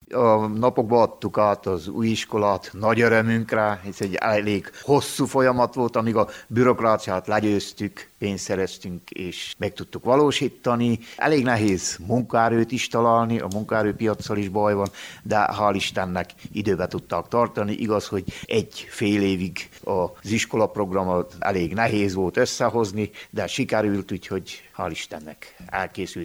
A napokban adtuk át az új iskolát nagy örömünkre, ez egy elég hosszú folyamat volt, amíg a bürokráciát legyőztük, pénzt szereztünk és meg tudtuk valósítani. Elég nehéz munkaerőt is találni, a munkaerőpiacsal is baj van, de hál' Istennek időbe tudták tartani. Igaz, hogy fél évig az iskolaprogramot elég nehéz volt összehozni, de sikerült, úgyhogy hál' Istennek elkészült.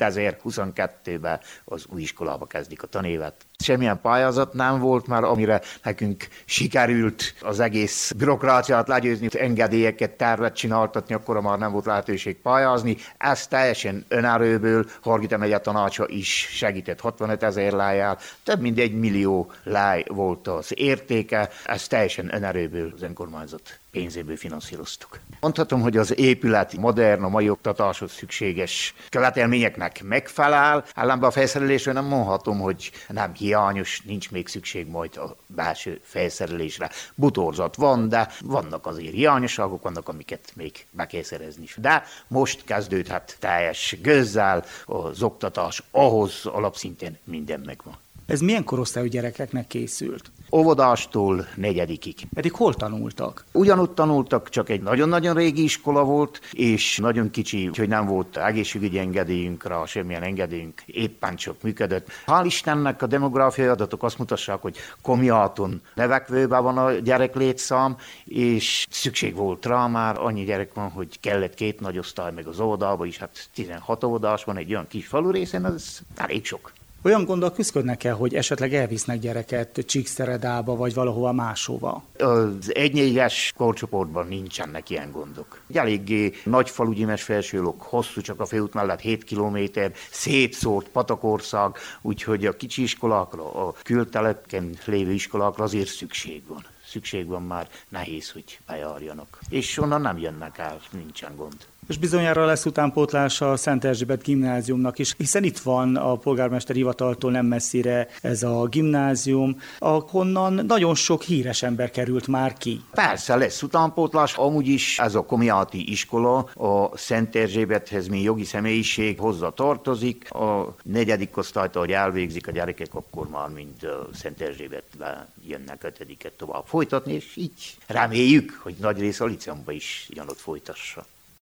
2022-ben az új iskolába kezdik a tanévet. Semmilyen pályázat nem volt már, amire nekünk sikerült az egész bürokráciát legyőzni, engedélyeket, tervet csináltatni, akkor már nem volt lehetőség pályázni. Ez teljesen önerőből, Hargita megye tanácsa is segített 65 000 lájjal, több mint 1 millió láj volt az értéke, ez teljesen önerőből az önkormányzat pénzéből finanszíroztuk. Mondhatom, hogy az épület modern, a mai oktatáshoz szükséges követelményeknek megfelel, ellenben a felszerelésről nem mondhatom, hogy nem hiányos, nincs még szükség majd a belső felszerelésre. Butorzat van, de vannak azért hiányosságok, vannak, amiket még be kell szerezni. De most kezdődhet teljes gőzzel az oktatás, ahhoz alapszinten minden megvan. Ez milyen korosztályú gyerekeknek készült? Óvodástól 4. Pedig hol tanultak? Ugyanúgy tanultak, csak egy nagyon-nagyon régi iskola volt, és nagyon kicsi, hogy nem volt egészségügyi engedélyünk rá, semmilyen engedélyünk, éppen csak működött. Hál' Istennek a demográfiai adatok azt mutassák, hogy Komjáton növekvőben van a gyereklétszám, és szükség volt rá, már annyi gyerek van, hogy kellett 2 nagy osztály, meg az óvodába is, hát 16 óvodás van egy olyan kis falu részén, az elég sok. Olyan gondol küzdködnek el, hogy esetleg elvisznek gyereket Csíkszeredába, vagy valahova máshova? Az 1-4-es korcsoportban nincsenek ilyen gondok. Eléggé nagy falu Gyimes Felsőlök, hosszú, csak a főút mellett 7 kilométer, szétszórt patakország, úgyhogy a kicsi iskolákra, a kültelepken lévő iskolákra azért szükség van. Szükség van már, nehéz, hogy bejárjanak. És onnan nem jönnek el, nincsen gond. És bizonyára lesz utánpótlása a Szent Erzsébet gimnáziumnak is, hiszen itt van a polgármester hivataltól nem messzire ez a gimnázium, ahonnan nagyon sok híres ember került már ki. Persze lesz utánpótlás, amúgy is ez a komjáti iskola a Szent Erzsébethez, mint jogi személyiség hozzá tartozik. A 4. osztályt, ahogy elvégzik a gyerekek, akkor már mind a Szent Erzsébetbe jönnek 5-et tovább folytatni, és így reméljük, hogy nagy rész a liceumban is ugyanott folytassa.